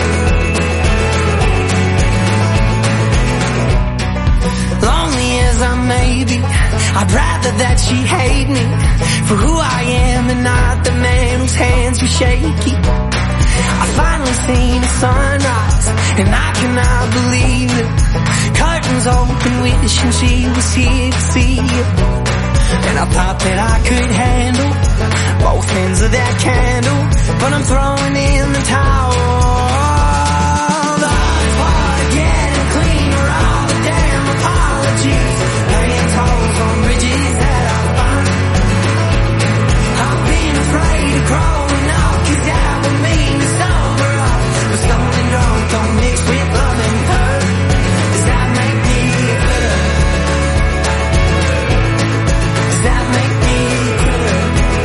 Lonely as I may be, I'd rather that she hate me for who I am and not the man whose hands were shaky. I finally seen the sunrise, and I cannot believe it. Curtains open, wishing she was here to see it. And I thought that I could handle both ends of that candle, but I'm throwing in the towel. The hardest part of getting clean are all the damn apologies, paying tolls on bridges that I find. I've been afraid of growing up, cause that would mean to sober up. But stoned and drunk don't mix with love and hurt. Does that make me a quitter? Does that make me a quitter?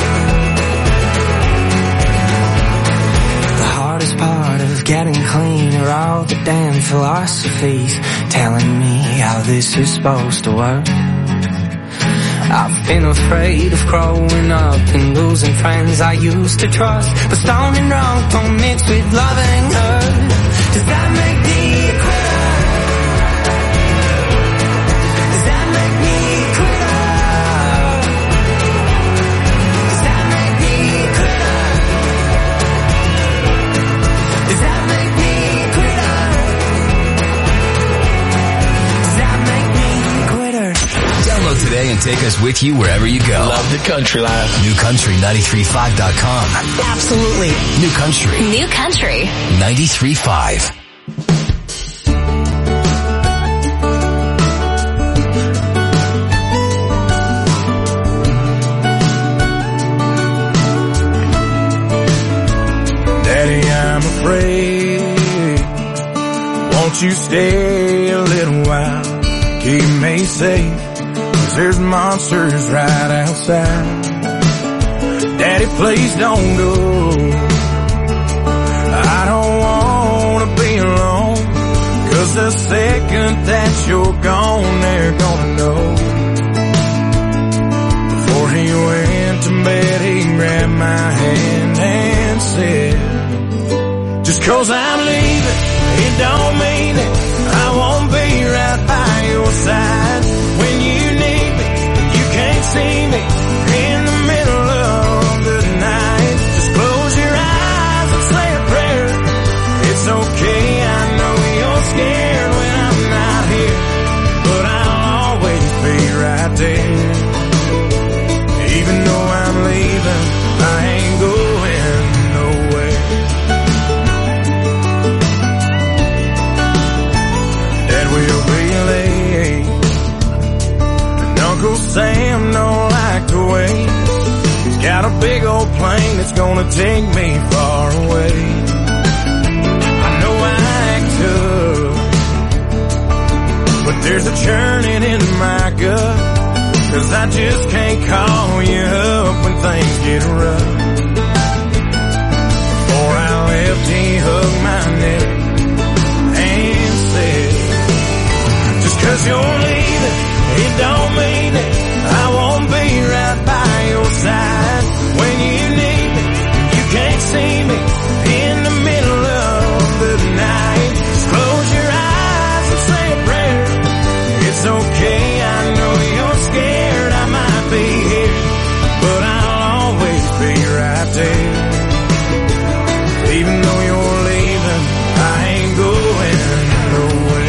The hardest part of getting clean are all the damn philosophies telling me how this is supposed to work. I've been afraid of growing up and losing friends I used to trust, but stoned and drunk don't mix with love and hurt. Does that make me a quitter? Does that make me a quitter? Does that make me a quitter? Does that make me a quitter? Does that make me a quitter? Download today and take us with you wherever you go. Love the country life. New Country ninety-three point five dot com. Absolutely. New Country. New Country. ninety-three point five. Daddy, I'm afraid Won't you stay a little while? Keep me safe, 'cause there's monsters right outside. Daddy, please don't go. I don't wanna be alone, 'cause the second that you're gone, they're gonna know. Before he went to bed, he grabbed my hand and said, just 'cause I'm leaving, it don't mean it. I won't be right by your side. When you need me, you can't see me in the middle of the night. Just close your eyes and say a prayer. It's okay, I know you're scared when I'm not here, but I'll always be right there. Even though I'm leaving, I ain't going nowhere. Dad will be late, and Uncle Sam don't like to wait. He's got a big old plane that's gonna take me far away. I know I act tough, but there's a churning in my gut, 'cause I just can't call you up when things get rough. Before I left, he hugged my neck and said, just 'cause you're leaving, it don't mean it. I won't be right by your side. When you need me, you can't see me in the middle of the night. Just close your eyes and say a prayer. It's okay, I know you're scared, I might be here, but I'll always be right there. Even though you're leaving, I ain't going nowhere.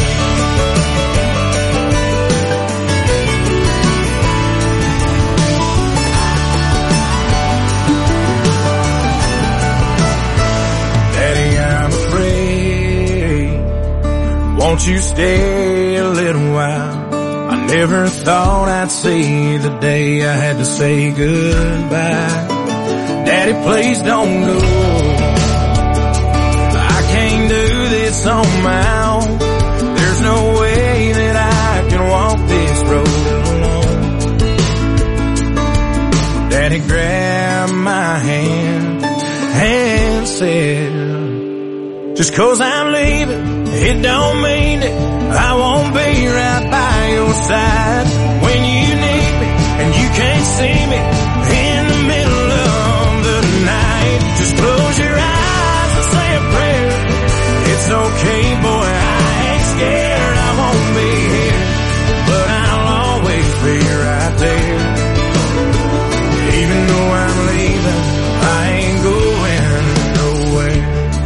Daddy, I'm afraid. Won't you stay a little while? I never thought I'd see the day I had to say goodbye. Daddy, please don't go. I can't do this on my own. There's no way that I can walk this road alone. Daddy grabbed my hand and said, just 'cause I'm leaving, it don't mean it. I won't be right by your side. When you need me and you can't see me in the middle of the night, just close your eyes and say a prayer. It's okay, boy, I ain't scared. I won't be here, but I'll always be right there. Even though I'm leaving, I ain't going nowhere.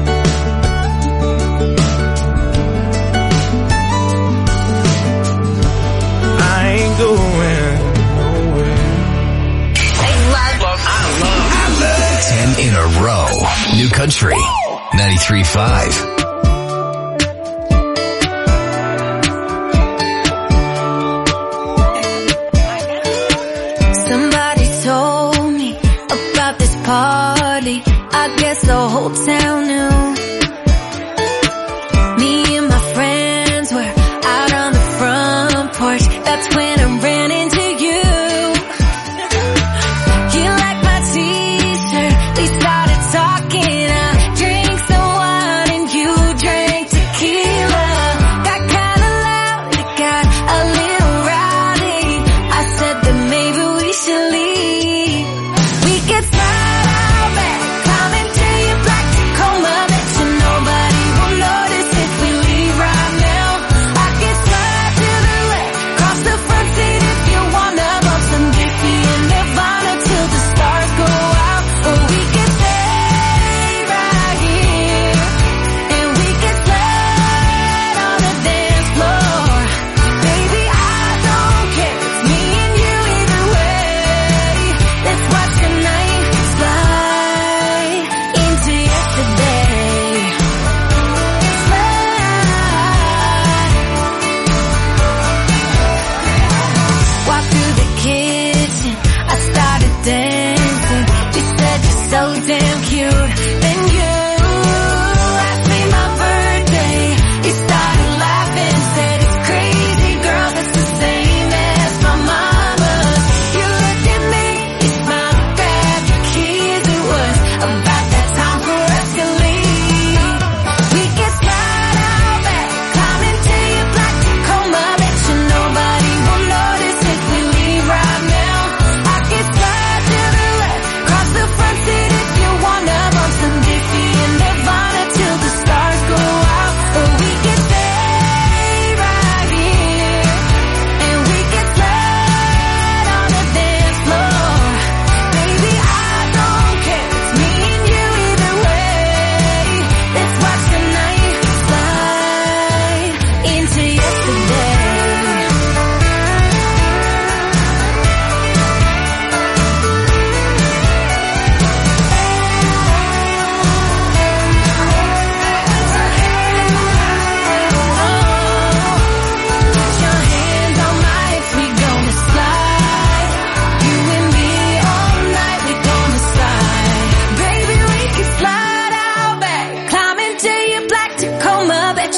Going nowhere. I love, I love, I love. Ten in a row. New Country, ninety-three point five. Somebody told me about this party. I guess the whole town knew. Me and my friends were out on the front porch. That's when I ran into you. You liked my t-shirt. We started talking. I drank some wine and you drank tequila. Got kinda loud, it got a little rowdy. I said that maybe we should leave. We could slide out back, climb into your black Tacoma.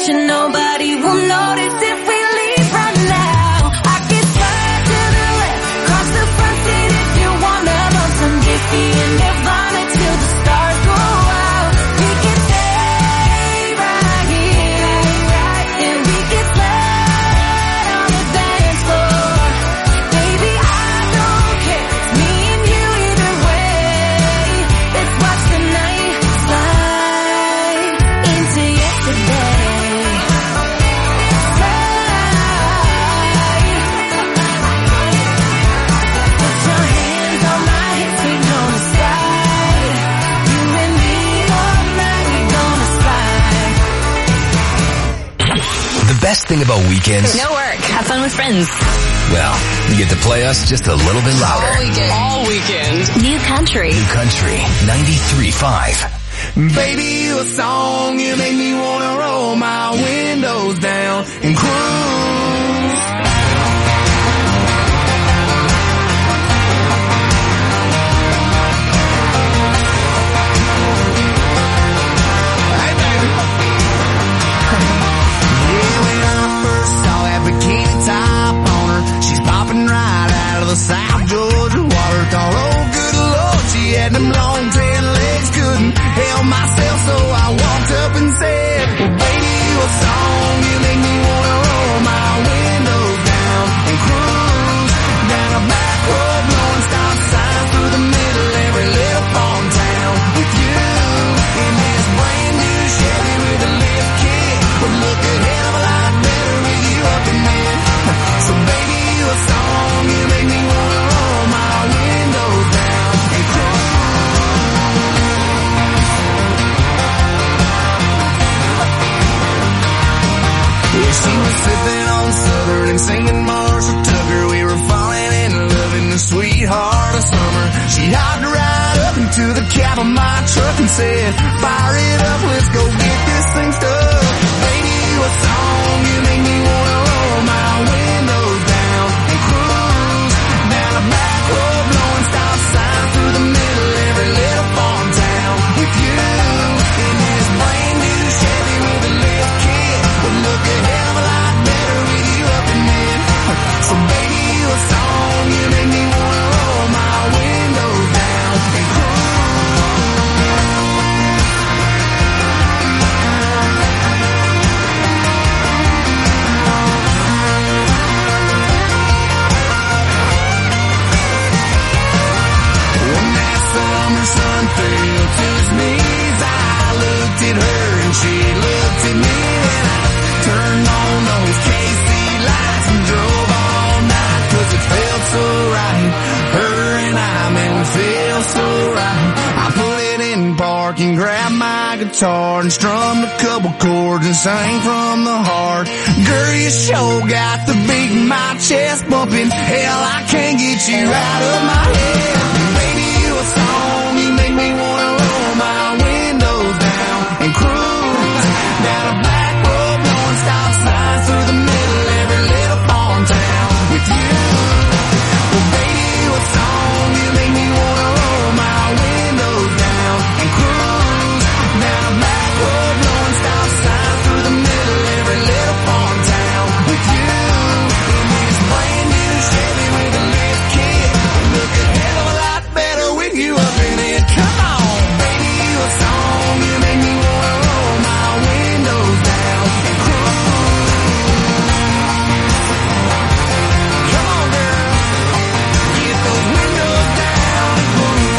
Bet you nobody will notice if we leave right now. I can slide to the left, cross the front seat if you wanna bump some Dixie and Nirvana till the stars go out. We can stay right here, and we can slide on the dance floor. Baby, I don't care, it's me and you either way. Let's watch the night slide into yesterday. The best thing about weekends, No work. Have fun with friends. well, you get to play us just a little bit louder. All weekend. All weekend. New country. New Country ninety-three point five. Baby, you a song, you make me wanna roll my windows down and cruise. Hey, baby. Yeah, when I first saw that bikini top on her, she's popping right out of the South Georgia water. Thought, oh, good Lord, she had them long tan legs, couldn't help myself, so I walked up and said, well, baby, you a song, you make me wanna roll my windows down and cruise down a back road, blowing stop signs through the middle every little farm town with you in this brand new Chevy with a lift kit. Would look a hell of a lot better with you up in it. So baby, you a song, you make me wanna roll my windows down and cruise. Yeah, she was sipping on Southern and singing Marshall Tucker. We were falling in love in the sweetheart of summer. She hopped right up into the cab of my truck and said, fire it up, let's go get this thing stuck. Baby, you a song, you make me wanna roll my windows down and cruise down a back road, blowing stop signs through the middle every little farm town with you in this brand new Chevy with a lift kit. Would look a hell of a lot better with you up in it. So baby, you a song, you make me wanna roll my windows down and cruise. When that summer sun fell to his knees, I looked at her and she looked at me, and I turned on those K C lights and drove all night, 'cause it felt so right. Her and I, man, we feel so right. I put it in park and grabbed my guitar and strummed a couple chords and sang from the heart. Girl, you sure got the beat in my chest bumping. Hell, I can't get you out of my head. Baby, you a song, you make me wanna roll my windows down and cruise down a back road, blowing stop signs through the middle every little farm town with you. Well, baby, you a song, you make me wanna roll my windows down and cruise down a back road, blowing stop signs through the middle every little farm town with you in this brand new Chevy with a lift kit. Look a hell of a lot better with you up in it. Come on, baby, you a song, you make me wanna roll my windows down and cruise. Come on, girl, get those windows down and cruise.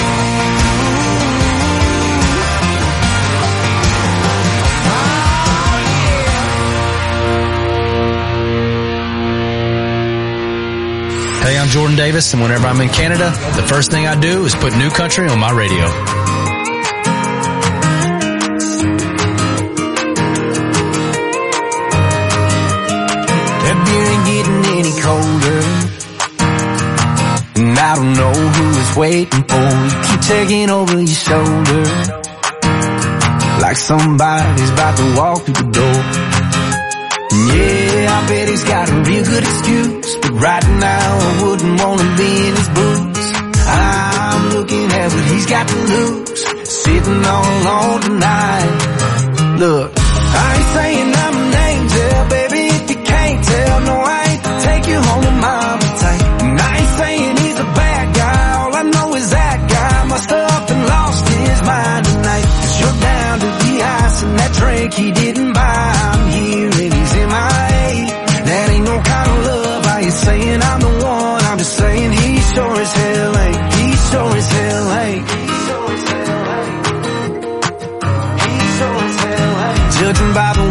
Oh, yeah. Hey, I'm Jordan Davis, and whenever I'm in Canada, the first thing I do is put New Country on my radio. That beer ain't getting any colder, and I don't know who is waiting for. You keep taking over your shoulder, like somebody's about to walk through the door. Yeah, I bet he's got a real good excuse, but right now I wouldn't want to be in his boots. I'm looking at what he's got to lose, sitting all alone tonight. Look, I ain't saying I'm an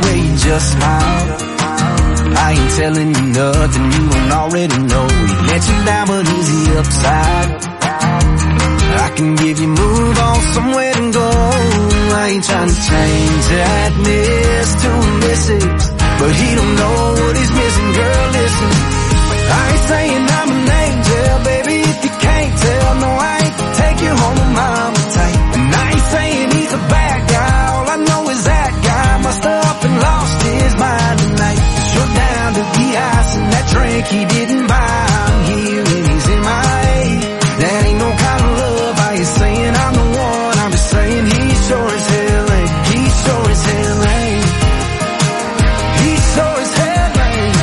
way you just smile. I ain't telling you nothing you don't already know. He let you down, but is he upside? I can give you move on somewhere to go. I ain't trying to change that miss to a missus, but he don't know what he's missing. Girl, listen, I ain't saying I'm an angel, baby, if you can't tell. No, I ain't take you home to mama tight. And I ain't saying he's a bad guy, all I know is that guy must have up and lost his mind tonight. You're down to the ice and that drink he didn't buy. I'm here and he's in my A. That ain't no kind of love. I ain't saying I'm the one, I'm just saying he sure as hell ain't. He sure as hell ain't. He sure as hell ain't.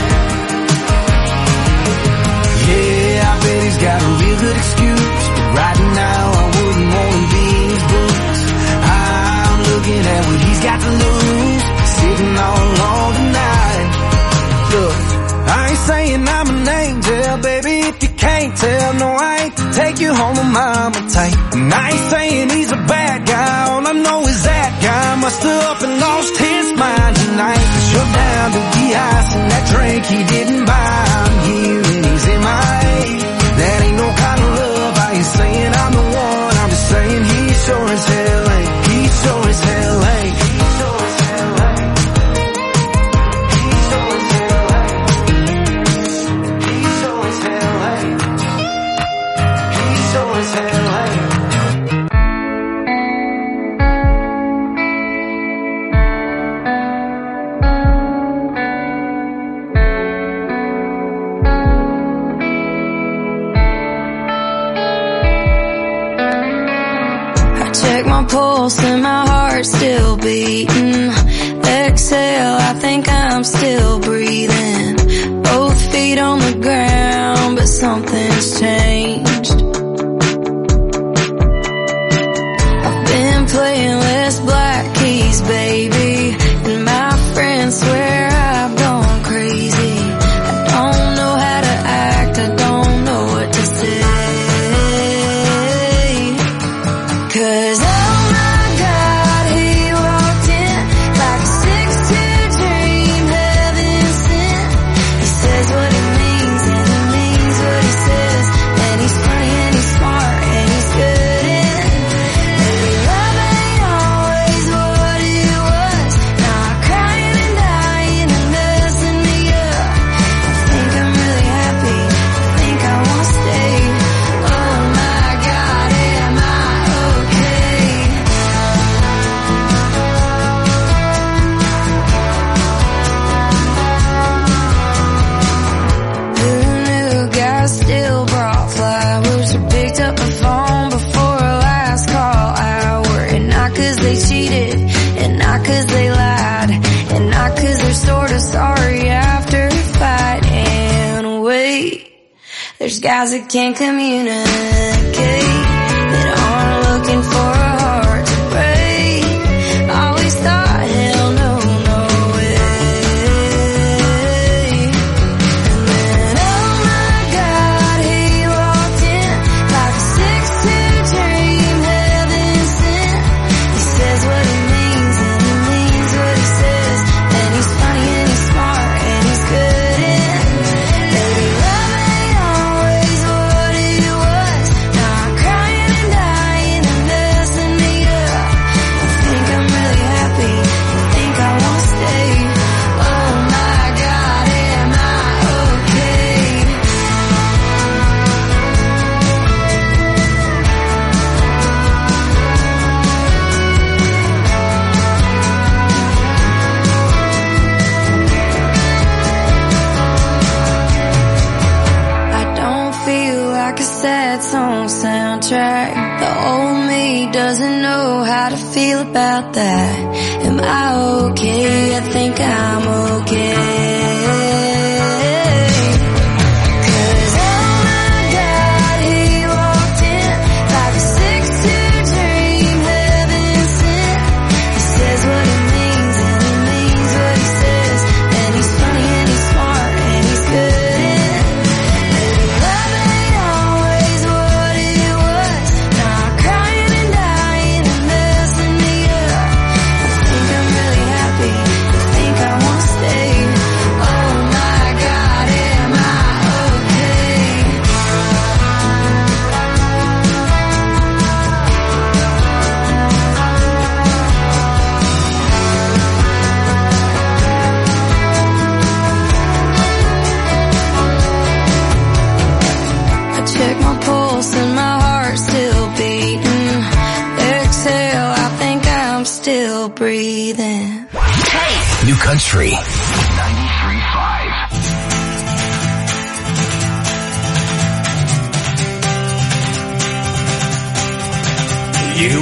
Yeah, I bet he's got a real good excuse, but right now I wouldn't want to be in his boots. I'm looking at what he's got to lose, sitting all alone tonight. Look, I ain't saying I'm an angel, baby, if you can't tell. No, I ain't take you home to mama tight. And I ain't saying he's a bad guy, all I know is that guy must have up and lost his mind tonight. Cause you're down to the ice and that drink he didn't buy. I'm here and he's in my A. That ain't no kind of love. I ain't saying I'm the one, I'm just saying he sure as hell ain't. He sure as hell ain't. He sure as hell ain't. He sure as hell ain't. He sure as hell ain't. He sure as hell ain't. Check my pulse and my heart's still beating. Exhale, I think I'm still breathing. Both feet on the ground, but something's changed. I've been playing less black keys, baby, and my friends swear I've gone crazy. I don't know how to act, I don't know what to say. Cause oh my God, he walked in like a six two dream, heaven sent. He says what he means and he means what he says. And he's funny and he's smart and he's good in. Baby, love ain't always what it was. Now I'm crying and dying and messing me up. I think I'm really happy, I think I wanna stay. Oh my God, am I okay? Who knew guys still brought flowers or picked up the phone before a last call hour? And not cause they cheated, and not cause they lied, and not cause they're sorta sorry after a fight. And wait, there's guys that can't communicate, that aren't looking for a heart to break. Always thought, hell no, no way. And then oh my God, he walked in like a six two dream, heaven sent. He says what he means and he means what he says. And he's funny and he's smart and he's good in. Baby, love ain't always what it was. Now I'm crying and dying and messing me up. I think I'm really happy, I think I wanna stay. Oh my God, am I okay? I don't feel like a sad song soundtrack. The old me doesn't know how to feel about that. Am I okay? I think I'm okay. Cause oh my God, he walked in like a six two dream, heaven sent. He says what he means and he means what he says. And he's funny and he's smart and he's good in. Baby, love ain't always what it was. Now I'm crying and dying and messing me up. I think I'm really happy, I think I'm still breathing. New Country. ninety-three point five. You